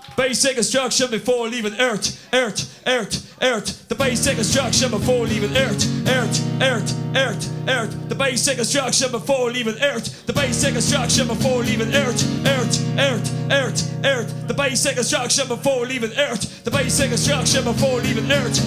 Basic instruction before leaving Earth. The basic instruction before leaving Earth. The basic instruction before leaving Earth. The basic instruction before leaving Earth. The basic instruction before leaving Earth. The basic instruction before leaving Earth.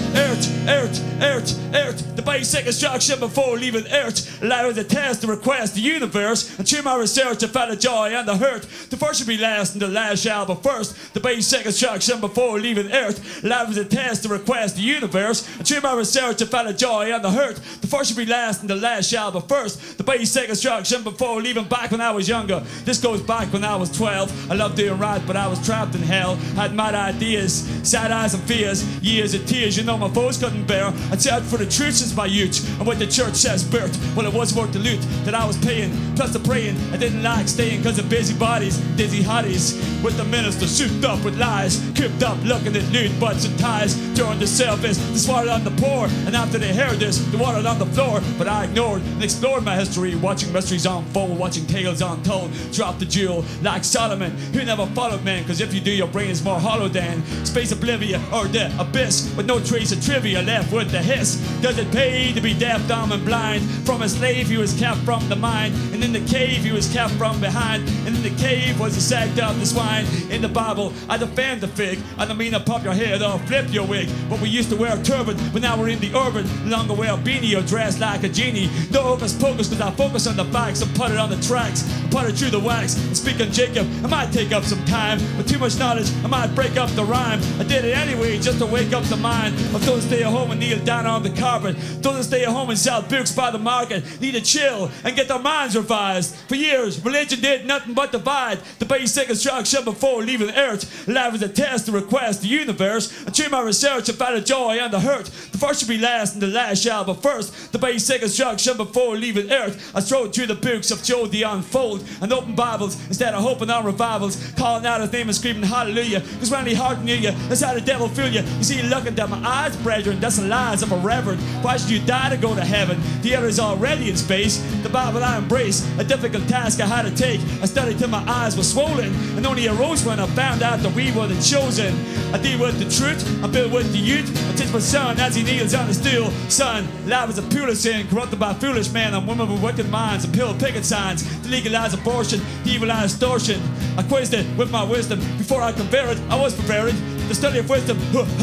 The basic instruction before leaving Earth. Allow the test, the request, the universe, and through my research I found the joy and the hurt. The first shall be last and the last shall be first. The basic instruction before leaving Earth. Allow the test, the request, the universe, and through my research I found the joy and the hurt. The first shall be last and the last shall be first. The basic instruction before leaving back when I was younger. This goes back when I was 12. I loved doing right, but I was trapped in hell. Had mad ideas, sad eyes and fears, years of tears, you know my foes couldn't bear. I'd searched for the truth since my youth, and what the church says birth. Well, it was worth the loot that I was paying, plus the praying. I didn't like staying cause of busy bodies, dizzy hotties, with the minister souped up with lies, cooped up looking at nude butts and ties, during the selfish, they swatted on the poor, and after they heard this, they watered on the floor. But I ignored and explored my history, watching mysteries unfold, watching tales untold, drop the jewel like Solomon, who never followed men, cause if you do your brain is more hollow than space oblivion or the abyss, with no trace of trivia left with the hiss. Does it pay to be deaf, dumb and blind? From a slave he was kept from the mind, and in the cave he was kept from behind, and in the cave was the sacked of the swine. In the Bible I defend the fig, I don't mean to pop your head or flip your wig, but we used to wear a turban, but now we're in the urban, no longer wear a beanie or dress like a genie. No hocus pocus, cause I focus on the facts and put it on the tracks, put it through the wax. And speak on Jacob, I might take up some time, but too much knowledge, I might break up the rhyme. I did it anyway just to wake up the mind of those stay at home and kneel down on the carpet. Those that stay at home and sell books by the market need to chill and get their minds revised. For years, religion did nothing but divide. The basic instruction before leaving Earth. Life is a test, the request, the universe. And through my research I found the joy and the hurt. The first shall be last and the last shall be first. The basic instruction before leaving Earth. I strode through the books of Joe the Unfold and open Bibles instead of hoping on revivals, calling out his name and screaming hallelujah. Cause when he hard knew you, that's how the devil feel you. You see, looking down my eyes, brethren, that's the lies of a reverend. Why should you die to go to heaven? The air is already in space. The Bible I embrace, a difficult task I had to take. I studied till my eyes were swollen, and only arose when I found out that we were the chosen. I deal with the truth, I build with the youth. I teach my son as he kneels on the stool. Son, life is a pure sin, corrupted by foolish men and women with wicked minds and pill picket signs to legalize abortion, evilize extortion. I quizzed it with my wisdom. Before I converted, I was prepared. The study of wisdom,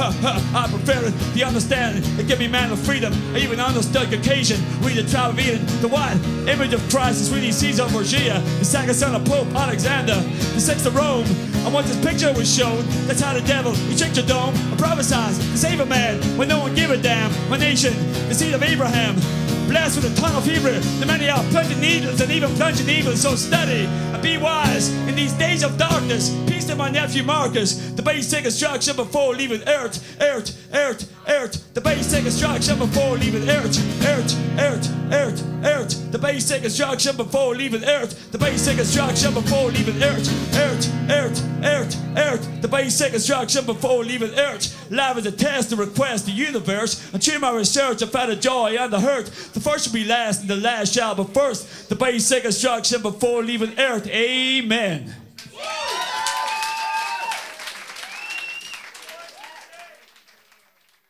I prefer it. The understanding, it gave me mental freedom. I even understood Caucasian. Read the tribe of Eden. The what? Image of Christ is really Caesar Borgia. The second son of Pope Alexander. The sixth of Rome. And once this picture was shown, that's how the devil, he tricked your dome and prophesied to save a man when no one gave a damn. My nation, the seed of Abraham, blessed with a tongue of Hebrew. The many are plunging needles and even plunging evil. So study and be wise in these days of darkness. Peace to my nephew Marcus. The basic instruction before leaving Earth. The basic instruction before leaving Earth. The basic instruction before leaving Earth. The basic instruction before leaving Earth. The basic instruction before leaving Earth. Life is a test, the request, the universe. And through my research I found the joy and the hurt. The first shall be last and the last shall be first. The basic instruction before leaving Earth. Amen.